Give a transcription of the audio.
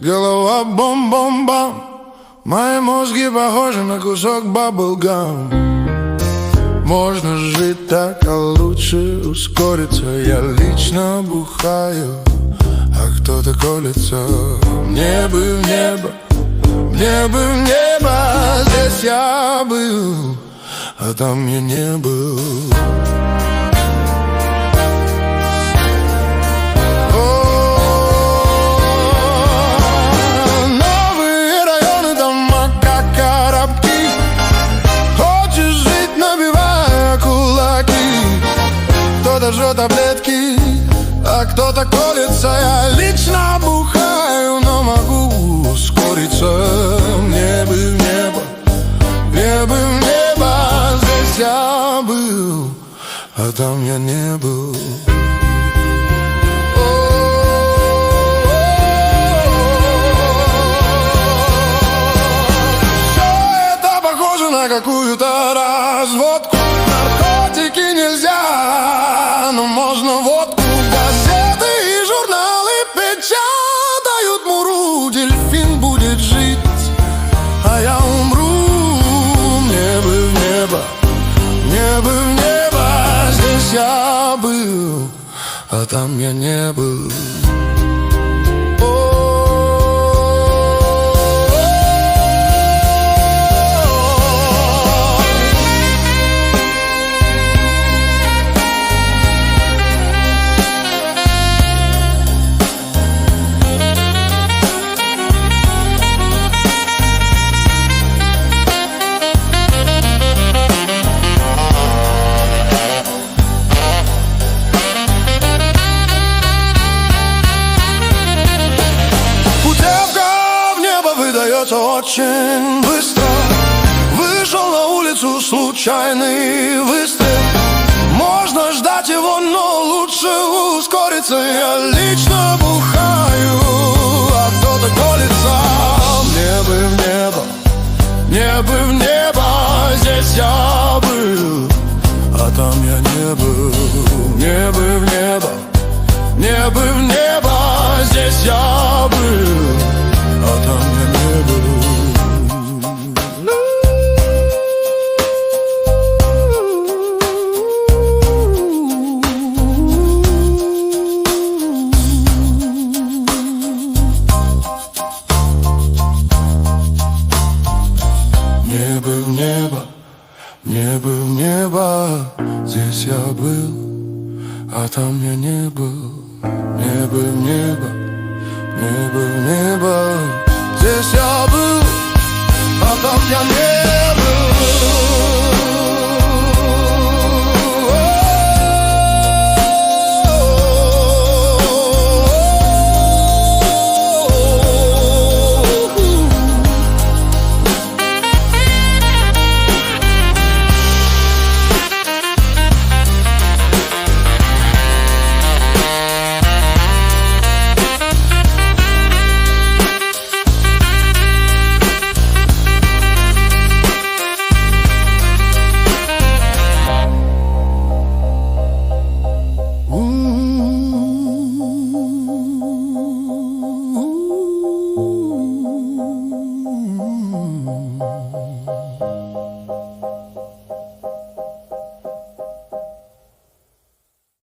Голова бом-бом-бом, мои мозги похожи на кусок баблгам. Можно жить так, а лучше ускориться. Я лично бухаю, а кто-то колется. Мне бы в небо, мне бы в небо. Здесь я был, а там я не был. Новые районы, дома как коробки. Хочешь жить, набивая кулаки. Кто-то жжет таблетки, а кто-то колется. Я лично бухаю, но могу ускориться. Мне бы в небо, мне бы в небо. Здесь я был, а там я не был. Все это похоже на какую-то разводку. Наркотики нельзя, но можно водку. Газеты и журналы печатают муру. Дельфин будет жить, а я умру. Мне бы в небо, мне бы в небо. Здесь я был, а там я не был. Выдается очень быстро. Вышел на улицу, случайный выстрел. Можно ждать его, но лучше ускориться. Я лично бухаю, а кто-то колется. Мне бы в небо, мне бы в небо. Здесь я был, а там я не был. Мне бы в небо, мне бы в небо. Здесь я был, а там я не был. Мне бы в небо, мне бы в небо. Здесь я был, а там я не был. Мне бы в небо, мне бы в небо. Здесь я был, а там я не был.